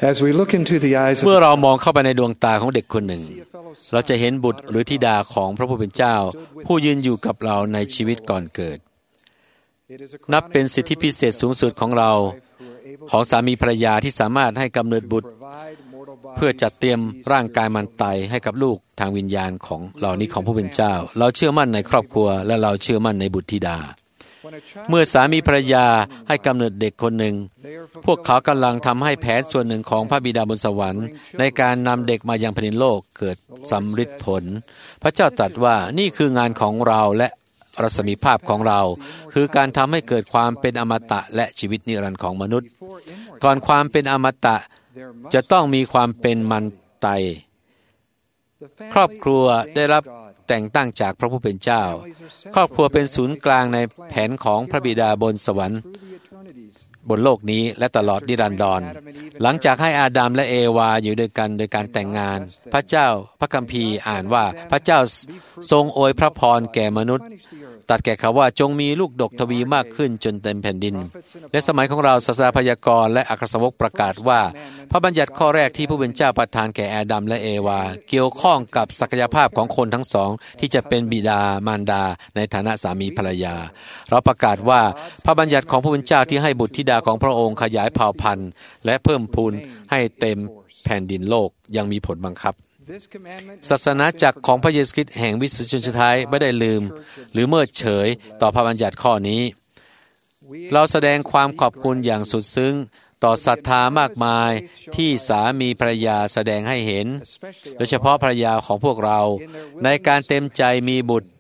As we look into the eyes of เมื่อเรามองเข้าไปในดวงตาของเด็กคนหนึ่งเราจะเห็นบุตรหรือธิดาของพระผู้เป็นเจ้าผู้ยืนอยู่กับเราในชีวิตก่อนเกิดนับเป็นสิทธิพิเศษสูงสุดของเราของสามีภรรยาที่สามารถให้กำเนิดบุตรเพื่อจัดเตรียมร่างกายมันตายให้กับลูกทางวิญญาณของเหล่านี้ของผู้เป็นเจ้าเราเชื่อมั่นในครอบครัวและเราเชื่อมั่นในบุตรธิดาเมื่อสามีภรรยาให้กำเนิดเด็กคนหนึ่งพวกเขากำลังทำให้แผนส่วนหนึ่งของพระบิดาบนสวรรค์ในการนำเด็กมายังแผ่นดินโลกเกิดสำฤทธิ์ผลพระเจ้าตรัสว่านี่คืองานของเราและรัศมีภาพของเราคือการทำให้เกิดความเป็นอมตะและชีวิตนิรันดร์ของมนุษย์ก่อนความเป็นอมตะจะต้องมีความเป็นมันตายครอบครัวได้รับแต่งตั้งจากพระผู้เป็นเจ้าครอบครัวเป็นศูนย์กลางในแผนของพระบิดาบนสวรรค์บนโลกนี้และตลอดนิรันดรหลังจากให้อาดัมและเอวาอยู่ด้วยกันโดยการแต่งงานพระคัมภีร์อ่านว่าพระเจ้าทรงอวยพระพรแก่มนุษย์ตรัสแก่เขาว่าจงมีลูกดกทวีมากขึ้นจนเต็มแผ่นดินและสมัยของเราศาสนาพยากรณ์และอัครสาวกประกาศว่าพระบัญญัติข้อแรกที่ผู้เป็นเจ้าประทานแก่อาดัมและเอวาเกี่ยวข้องกับศักยภาพของคนทั้งสองที่จะเป็นบิดามารดาในฐานะสามีภรรยาเราประกาศว่าพระบัญญัติของผู้เป็นเจ้าที่ให้บุตรธิดาของพระองค์ขยายเผ่าพันธุ์และเพิ่มพูนให้เต็มแผ่นดินโลกยังมีผลบังคับศาสนาจักรของพระเยซูคริสต์แห่งวิสุทธิชนชนท้ายไม่ได้ลืมหรือเมินเฉยต่อพระบัญญัติข้อนี้เราแสดงความขอบคุณอย่างสุดซึ้งต่อศรัทธามากมายที่สามีภรรยาแสดงให้เห็นโดยเฉพาะภรรยาของพวกเราในการเต็มใจมีบุตร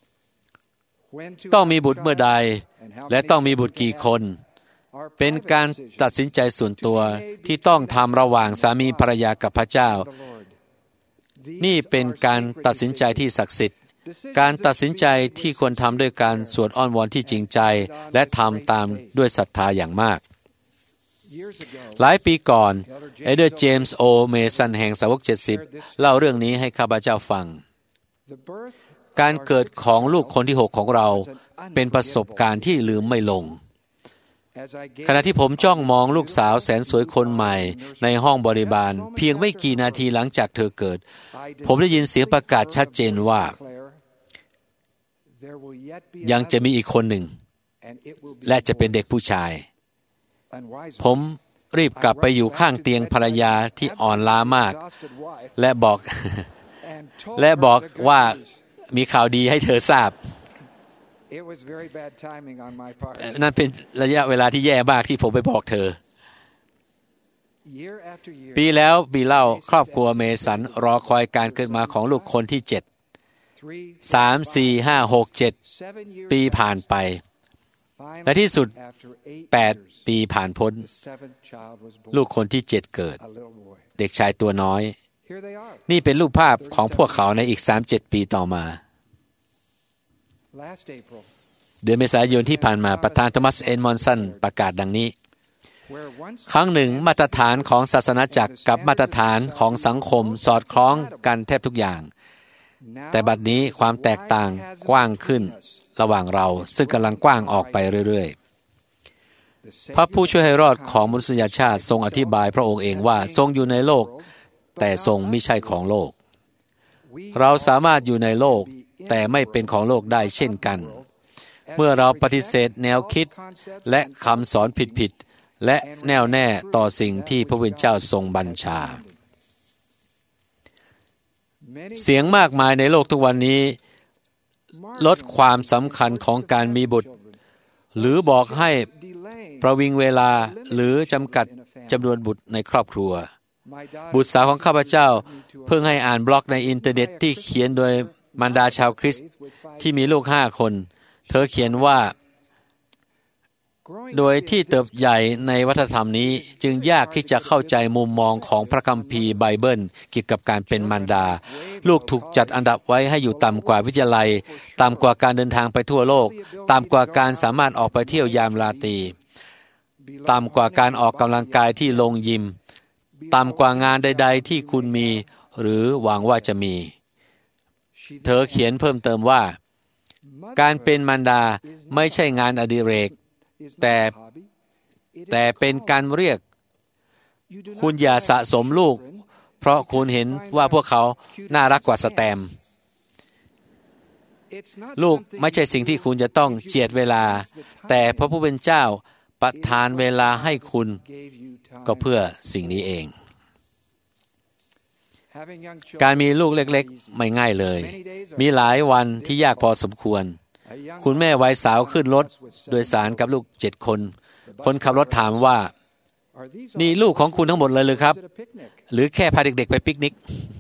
ต้องมีบุตรเมื่อใดและต้องมีบุตรกี่คนเป็นการตัดสินใจส่วนตัวที่ต้องทำระหว่างสามีภรรยากับพระเจ้านี่เป็นการตัดสินใจที่ศักดิ์สิทธิ์การตัดสินใจที่ควรทำด้วยการสวดอ้อนวอนที่จริงใจและทำตามด้วยศรัทธาอย่างมากหลายปีก่อนเอเดอร์เจมส์โอเมสันแห่งสาวก70เล่าเรื่องนี้ให้ข้าพเจ้าฟังการเกิดของลูกคนที่6ของเราเป็นประสบการณ์ที่ลืมไม่ลงขณะที่ผมจ้องมองลูกสาวแสนสวยคนใหม่ในห้องบริบาลเพียงไม่กี่นาทีหลังจากเธอเกิดผมได้ยินเสียงประกาศชัดเจนว่ายังจะมีอีกคนหนึ่งและจะเป็นเด็กผู้ชายผมรีบกลับไปอยู่ข้างเตียงภรรยาที่อ่อนล้ามากและบอกว่ามีข่าวดีให้เธอทราบนั่นเป็นระยะเวลาที่แย่มากที่ผมไปบอกเธอปีแล้วปีเล่าครอบครัวเมสันรอคอยการเกิดมาของลูกคนที่7 3 4 5 6 7ปีผ่านไปและที่สุด8ปีผ่านพ้นลูกคนที่7เกิดเด็กชายตัวน้อยนี่เป็นรูปภาพของพวกเขาในอีก 3-7 ปีต่อมาเดือนเมษายนที่ผ่านมาประธานโทมัส เอ็น มอนสันประกาศดังนี้ครั้งหนึ่งมาตรฐานของศาสนาจักรกับมาตรฐานของสังคมสอดคล้องกันแทบทุกอย่างแต่บัดนี้ความแตกต่างกว้างขึ้นระหว่างเราซึ่งกำลังกว้างออกไปเรื่อยๆพระผู้ช่วยให้รอดของมนุษยชาติทรงอธิบายพระองค์เองว่าทรงอยู่ในโลกแต่ทรงไม่ใช่ของโลกเราสามารถอยู่ในโลกแต่ไม่เป็นของโลกได้เช่นกันเมื่อเราปฏิเสธแนวคิดและคำสอนผิดๆและแน่วแน่ต่อสิ่งที่พระผู้เป็นเจ้าทรงบัญชาเสียงมากมายในโลกทุกวันนี้ลดความสำคัญของการมีบุตรหรือบอกให้ประวิงเวลาหรือจำกัดจำนวนบุตรในครอบครัวบุตรสาวของข้าพเจ้าเพิ่งให้อ่านบล็อกในอินเทอร์เน็ตที่เขียนโดยมารดาชาวคริสต์ที่มีลูก5 คนเธอเขียนว่าโดยที่เติบใหญ่ในวัฒนธรรมนี้จึงยากที่จะเข้าใจมุมมองของพระคัมภีร์ไบเบิลเกี่ยวกับการเป็นมารดาลูกถูกจัดอันดับไว้ให้อยู่ต่ำกว่าวิทยาลัยต่ำกว่าการเดินทางไปทั่วโลกต่ำกว่าการสามารถออกไปเที่ยวยามราตรีต่ำกว่าการออกกำลังกายที่โรงยิมต่ำกว่างานใดๆที่คุณมีหรือหวังว่าจะมีเธอเขียนเพิ่มเติมว่าการเป็นมารดาไม่ใช่งานอดิเรกแต่เป็นการเรียกคุณอย่าสะสมลูกเพราะคุณเห็นว่าพวกเขาน่ารักกว่าสแตมป์ลูกไม่ใช่สิ่งที่คุณจะต้องเจียดเวลาแต่พระผู้เป็นเจ้าประทานเวลาให้คุณก็เพื่อสิ่งนี้เองการมีลูกเล็กๆไม่ง่ายเลยมีหลายวันที่ยากพอสมควรคุณแม่วัยสาวขึ้นรถโดยสารกับลูก7 คนคนขับรถถามว่านี่ลูกของคุณทั้งหมดเลยหรือครับหรือแค่พาเด็กๆไปปิกนิก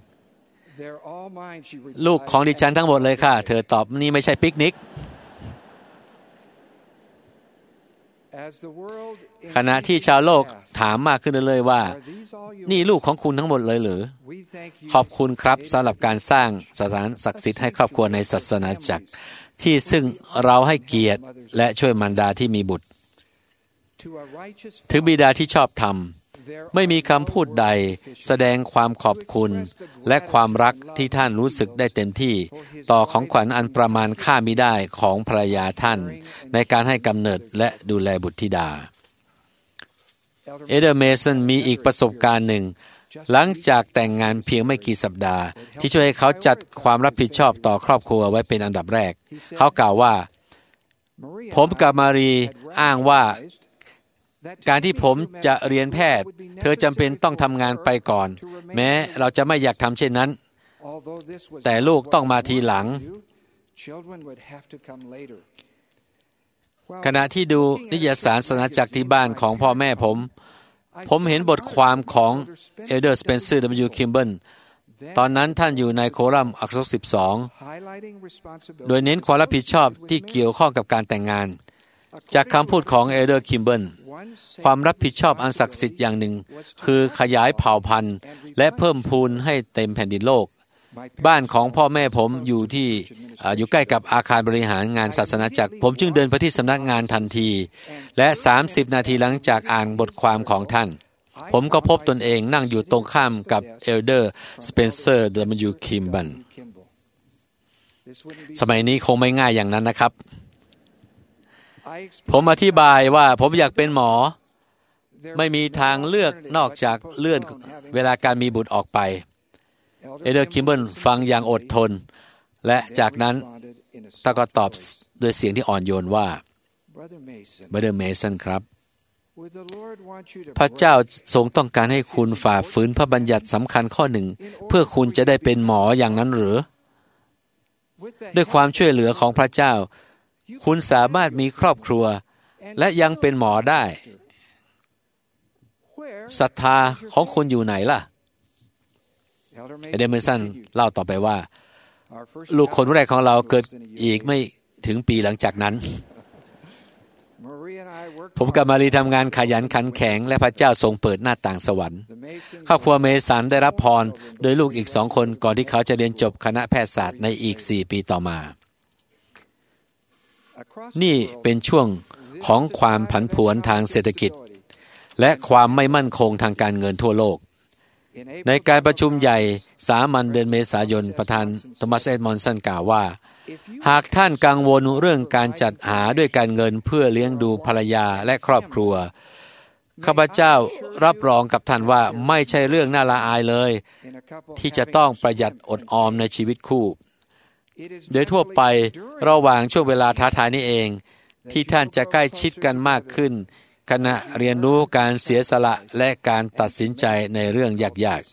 ลูกของดิฉันทั้งหมดเลยค่ะเธอตอบนี่ไม่ใช่ปิกนิกขณะที่ชาวโลกถามมากขึ้นเลยว่านี่ลูกของคุณทั้งหมดเลยหรือขอบคุณครับสำหรับการสร้างสถานศักดิ์สิทธิ์ให้ครอบครัวในศาสนาจักรที่ซึ่งเราให้เกียรติและช่วยมารดาที่มีบุตรถึงบิดาที่ชอบธรรมไม่มีคำพูดใดแสดงความขอบคุณและความรักที่ท่านรู้สึกได้เต็มที่ต่อของขวัญอันประมาณค่ามิได้ของภรรยาท่านในการให้กำเนิดและดูแลบุตรธิดาเอเดอร์เมสันมีอีกประสบการณ์หนึ่งหลังจากแต่งงานเพียงไม่กี่สัปดาห์ที่ช่วยให้เขาจัดความรับผิดชอบต่อครอบครัวไว้เป็นอันดับแรกเขากล่าวว่าผมกับมารีอ้างว่าการที่ผมจะเรียนแพทย์เธอจำเป็นต้องทำงานไปก่อนแม้เราจะไม่อยากทำเช่นนั้นแต่ลูกต้องมาทีหลังขณะที่ดูนิตยสารศาสนาจักรที่บ้านของพ่อแม่ผมเห็นบทความของเอลเดอร์สเปนเซอร์ W. คิมเบิลตอนนั้นท่านอยู่ในโคลัมน์อักษร12โดยเน้นความรับผิดชอบที่เกี่ยวข้องกับการแต่งงานจากคำพูดของเอลเดอร์คิมเบิลความรับผิดชอบอันศักดิ์สิทธิ์อย่างหนึ่งคือขยายเผ่าพันธุ์และเพิ่มพูนให้เต็มแผ่นดินโลกบ้านของพ่อแม่ผมอยู่ใกล้กับอาคารบริหารงานศาสนาจักรผมจึงเดินไปที่สำนักงานทันทีและ30 นาทีหลังจากอ่านบทความของท่านผมก็พบตนเองนั่งอยู่ตรงข้ามกับเอลเดอร์สเปนเซอร์ W. คิมเบิลสมัยนี้คงไม่ง่ายอย่างนั้นนะครับผมอธิบายว่าผมอยากเป็นหมอไม่มีทางเลือกนอกจากเลื่อนเวลาการมีบุตรออกไปเอเดอร์คิมเบิลฟังอย่างอดทนและจากนั้นท่านก็ตอบด้วยเสียงที่อ่อนโยนว่าบราเธอร์เมสันครับพระเจ้าทรงต้องการให้คุณฝ่าฝืนพระบัญญัติสำคัญข้อหนึ่งเพื่อคุณจะได้เป็นหมออย่างนั้นหรือด้วยความช่วยเหลือของพระเจ้าคุณสามารถมีครอบครัวและยังเป็นหมอได้ศรัทธาของคุณอยู่ไหนล่ะเอเดอร์เมสันเล่าต่อไปว่าลูกคนแรกของเราเกิดอีกไม่ถึงปีหลังจากนั้นผมกับมารีทำงานขยันขันแข็งและพระเจ้าทรงเปิดหน้าต่างสวรรค์ครอบครัวเมสันได้รับพรโดยลูกอีก2 คนก่อนที่เขาจะเรียนจบคณะแพทยศาสตร์ในอีก4 ปีต่อมานี่เป็นช่วงของความผันผวนทางเศรษฐกิจและความไม่มั่นคงทางการเงินทั่วโลกในการประชุมใหญ่สามัญเดือนเมษายนประธานโทมัส เอ็ดมอนสันกล่าวว่าหากท่านกังวลเรื่องการจัดหาด้วยการเงินเพื่อเลี้ยงดูภรรยาและครอบครัวข้าพเจ้ารับรองกับท่านว่าไม่ใช่เรื่องน่าละอายเลยที่จะต้องประหยัดอดออมในชีวิตคู่โดยทั่วไประหว่างช่วงเวลาท้าทายนี้เองที่ท่านจะใกล้ชิดกันมากขึ้นขณะเรียนรู้การเสียสละและการตัดสินใจในเรื่องยาก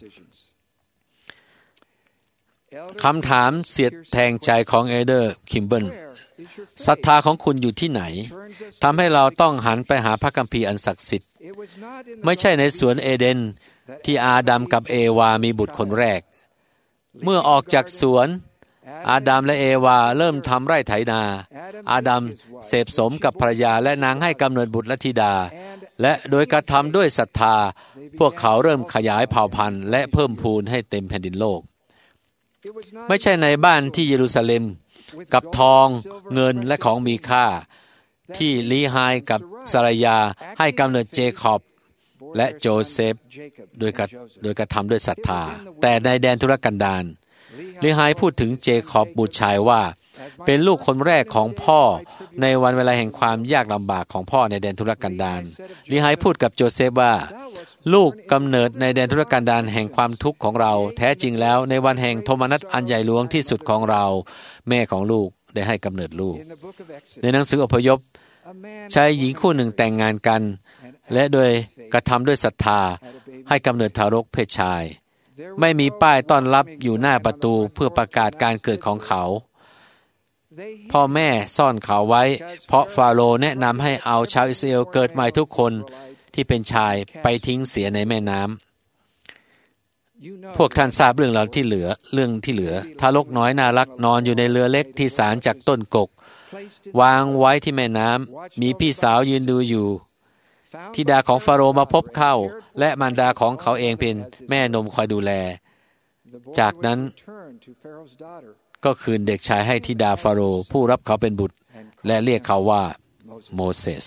ๆคำถามเสียดแทงใจของเอเดอร์คิมเบิลศรัทธาของคุณอยู่ที่ไหนทำให้เราต้องหันไปหาพระคัมภีร์อันศักดิ์สิทธิ์ไม่ใช่ในสวนเอเดนที่อาดัมกับเอวามีบุตรคนแรกเมื่อออกจากสวนอาดัมและเอวาเริ่มทำไร่ไถนาอาดัมเสพสมกับภรรยาและนางให้กำเนิดบุตรและธิดาและโดยกระทำด้วยศรัทธาพวกเขาเริ่มขยายเผ่าพันธุ์และเพิ่มพูนให้เต็มแผ่นดินโลกไม่ใช่ในบ้านที่เยรูซาเล็มกับทองเงินและของมีค่าที่ลีไฮกับซารายาให้กำเนิดเจคอบและโจเซฟโดยกระทำด้วยศรัทธาแต่ในแดนทุรกันดารลีไฮพูดถึงเจคอบบุตรชายว่าเป็นลูกคนแรกของพ่อในวันเวลาแห่งความยากลำบากของพ่อในแดนทุรกันดารลีไฮพูดกับโจเซฟว่าลูกกำเนิดในแดนทุรกันดารแห่งความทุกข์ของเราแท้จริงแล้วในวันแห่งโทมนัสอันใหญ่หลวงที่สุดของเราแม่ของลูกได้ให้กำเนิดลูกในหนังสืออพยพชายหญิงคู่หนึ่งแต่งงานกันและโดยกระทำด้วยศรัทธาให้กำเนิดทารกเพศชายไม่มีป้ายต้อนรับอยู่หน้าประตูเพื่อประกาศการเกิดของเขาพ่อแม่ซ่อนเขาไว้เพราะฟาโรห์แนะนำให้เอาชาวอิสราเอลเกิดใหม่ทุกคนที่เป็นชายไปทิ้งเสียในแม่น้ำพวกท่านทราบเรื่องที่เหลือทารกน้อยน่ารักนอนอยู่ในเรือเล็กที่สารจากต้นกกวางไว้ที่แม่น้ำมีพี่สาวยืนดูอยู่ธิดาของฟาโรห์มาพบเข้าและมารดาของเขาเองเป็นแม่นมคอยดูแลจากนั้นก็คืนเด็กชายให้ธิดาฟาโรห์ผู้รับเขาเป็นบุตรและเรียกเขาว่าโมเสส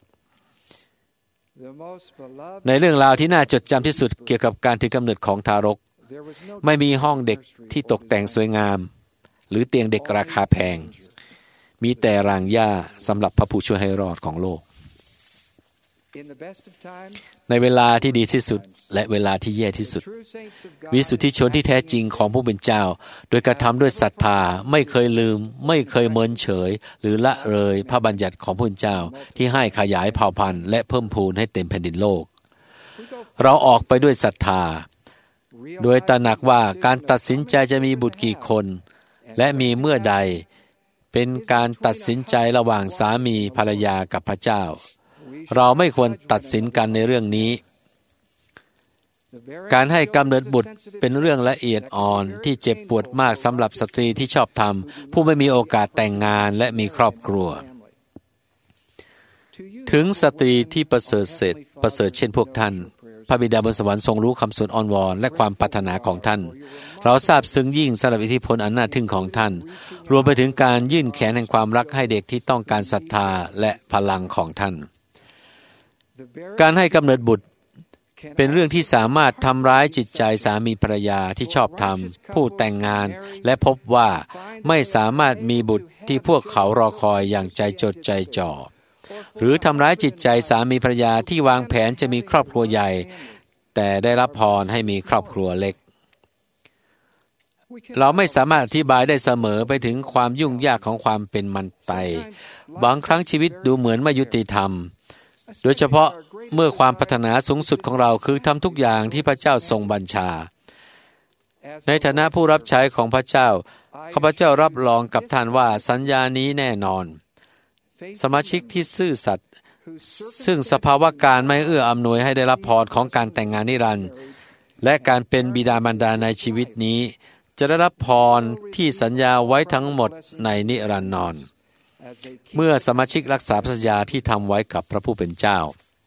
ในเรื่องราวที่น่าจดจำที่สุดเกี่ยวกับการถือกำเนิดของทารกไม่มีห้องเด็กที่ตกแต่งสวยงามหรือเตียงเด็กราคาแพงมีแต่รางหญ้าสำหรับพระผู้ช่วยให้รอดของโลกในเวลาที่ดีที่สุดและเวลาที่แย่ที่สุดวิสุทธิชนที่แท้จริงของผู้เป็นเจ้าโดยกระทำด้วยศรัทธาไม่เคยลืมไม่เคยเมินเฉยหรือละเลยพระบัญญัติของผู้เป็นเจ้าที่ให้ขยายเผ่าพันธุ์และเพิ่มพูนให้เต็มแผ่นดินโลกเราออกไปด้วยศรัทธาโดยตระหนักว่าการตัดสินใจจะมีบุตรกี่คนและมีเมื่อใดเป็นการตัดสินใจระหว่างสามีภรรยากับพระเจ้าเราไม่ควรตัดสินกันในเรื่องนี้การให้กำเนิดบุตรเป็นเรื่องละเอียดอ่อนที่เจ็บปวดมากสำหรับสตรีที่ชอบธรรมผู้ไม่มีโอกาสแต่งงานและมีครอบครัวถึงสตรีที่ประเสริฐเช่นพวกท่านพระบิดาบนสวรรค์ทรงรู้คำสวดอ้อนวอนและความปรารถนาของท่านเราซาบซึ้งยิ่งสำหรับอิทธิพลอันน่าทึ่งของท่านรวมไปถึงการยื่นแขนแห่งความรักให้เด็กที่ต้องการศรัทธาและพลังของท่านการให้กำเนิดบุตรเป็นเรื่องที่สามารถทำร้ายจิตใจสามีภรรยาที่ชอบธรรมผู้แต่งงานและพบว่าไม่สามารถมีบุตรที่พวกเขารอคอยอย่างใจจดใจจ่อหรือทำร้ายจิตใจสามีภรรยาที่วางแผนจะมีครอบครัวใหญ่แต่ได้รับพรให้มีครอบครัวเล็กเราไม่สามารถอธิบายได้เสมอไปถึงความยุ่งยากของความเป็นมันไตบางครั้งชีวิตดูเหมือนไม่ยุติธรรมโดยเฉพาะเมื่อความปรารถนาสูงสุดของเราคือทำทุกอย่างที่พระเจ้าทรงบัญชาในฐานะผู้รับใช้ของพระเจ้าข้าพเจ้ารับรองกับท่านว่าสัญญานี้แน่นอนสมาชิกที่ซื่อสัตย์ซึ่งสภาวะการไม่เอื้ออำนวยให้ได้รับพรของการแต่งงานนิรันดร์และการเป็นบิดามารดาในชีวิตนี้จะได้รับพรที่สัญญาไว้ทั้งหมดในนิรันดรเมื่อสมาชิกรักษาสัญญาที่ทำไว้กับพระผู้เป็นเจ้า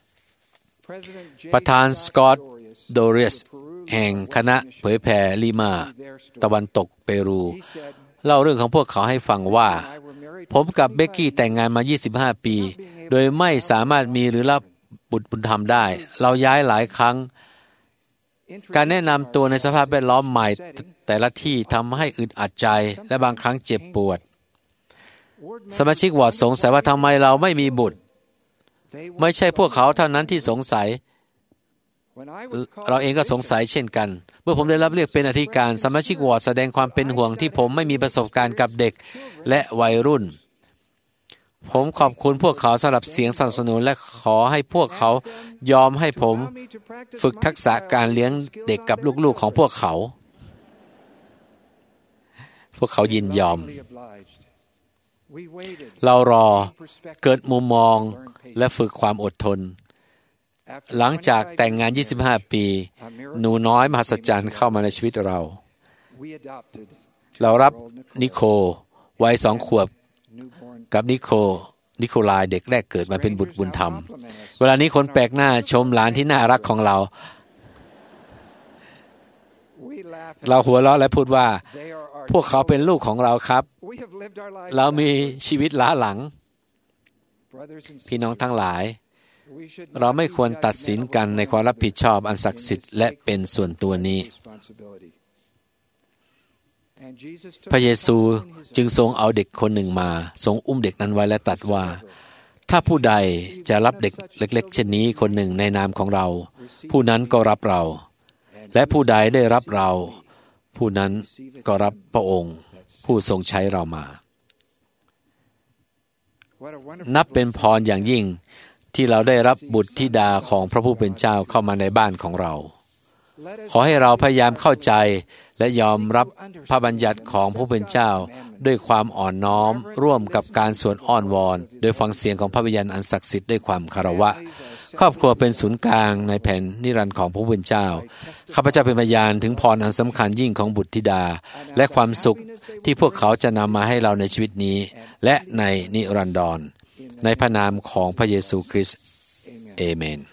ประธานสกอตต์โดเรสแห่งคณะเผยแผ่ลิมาตะวันตกเปรูเล่าเรื่องของพวกเขาให้ฟังว่าผมกับเบกกี้แต่งงานมา25ปีโดยไม่สามารถมีหรือรับบุตรบุญธรรมได้เราย้ายหลายครั้งการแนะนำตัวในสภาพแวดล้อมใหม่แต่ละที่ทำให้อึดอัดใจและบางครั้งเจ็บปวดสมาชิกวอร์ดสงสัยว่าทำไมเราไม่มีบุตรไม่ใช่พวกเขาเท่านั้นที่สงสัยเราเองก็สงสัยเช่นกันเมื่อผมได้รับเรียกเป็นอธิการสมาชิกวอร์ดแสดงความเป็นห่วงที่ผมไม่มีประสบการณ์กับเด็กและวัยรุ่นผมขอบคุณพวกเขาสำหรับเสียงสนับสนุนและขอให้พวกเขายอมให้ผมฝึกทักษะการเลี้ยงเด็กกับลูกๆของพวกเขายินยอมเรารอเกิดมุมมองและฝึกความอดทนหลังจากแต่งงาน25ปีหนูน้อยมหัศจรรย์เข้ามาในชีวิตเรารับนิโควัย2 ขวบกับนิโคลายเด็กแรกเกิดมาเป็นบุตรบุญธรรมเวลานี้คนแปลกหน้าชมหลานที่น่ารักของเราหัวเราะและพูดว่าพวกเขาเป็นลูกของเราครับเรามีชีวิตล้าหลังพี่น้องทั้งหลายเราไม่ควรตัดสินกันในความรับผิดชอบอันศักดิ์สิทธิ์และเป็นส่วนตัวนี้พระเยซูจึงทรงเอาเด็กคนหนึ่งมาทรงอุ้มเด็กนั้นไว้และตรัสว่าถ้าผู้ใดจะรับเด็กเล็กๆเช่นนี้คนหนึ่งในนามของเรา ผู้นั้นก็รับเรา และผู้ใดได้รับเรา ผู้นั้นก็รับพระองค์ผู้ทรงใช้เรามา นับเป็นพรอย่างยิ่งที่เราได้รับบุตรธิดาของพระผู้เป็นเจ้าเข้ามาในบ้านของเรา ขอให้เราพยายามเข้าใจและยอมรับพระบัญญัติของพระผู้เป็นเจ้าด้วยความอ่อนน้อมร่วมกับการสวดอ้อนวอนโดยฟังเสียงของพระวิญญาณอันศักดิ์สิทธิ์ด้วยความคารวะครอบครัวเป็นศูนย์กลางในแผ่นนิรันดร์ของพระผู้เป็นเจ้าข้าพเจ้าเป็นพยานถึงพรอันสำคัญยิ่งของบุตรธิดาและความสุขที่พวกเขาจะนำมาให้เราในชีวิตนี้และในนิรันดรในพระนามของพระเยซูคริสต์เอเมน